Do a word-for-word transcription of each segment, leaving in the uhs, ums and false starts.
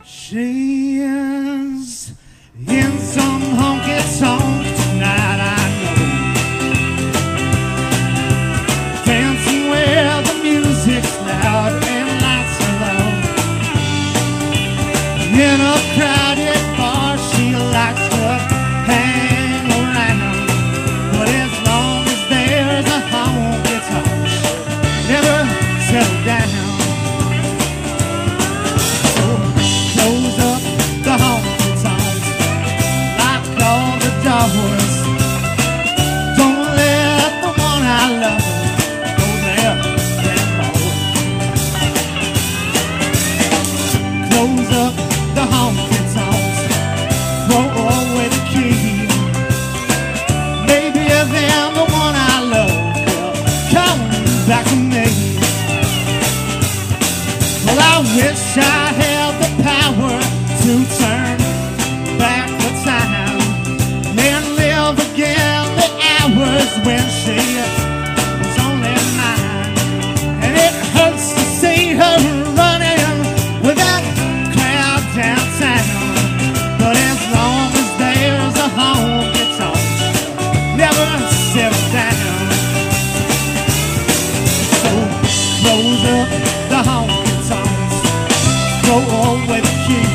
She is in some honky tonk tonight, I know, dancing where the music's loud and lights are low. In a crowded bar she likes to hang around, but as long as there's a honky tonk she'll never settle down. Don't let the one I love go there anymore. Close up the honky tonks, throw away the key. Maybe then the one I love will come back to me. Well, I wish I had the power to turn back the time and live again the hours when she was only mine. And it hurts to see her running with that crowd downtown, but as long as there's a honky tonk, never settle down. So close up the honky tonks, throw away the key.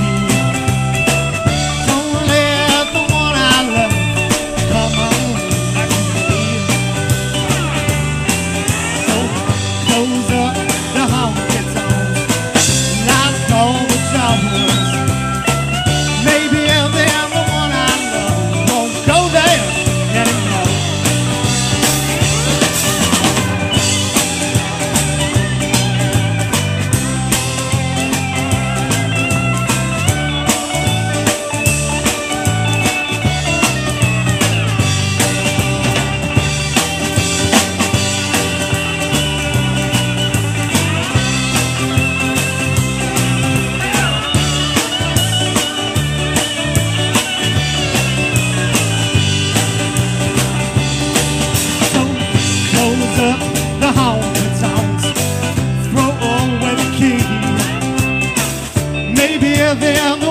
Maybe they're the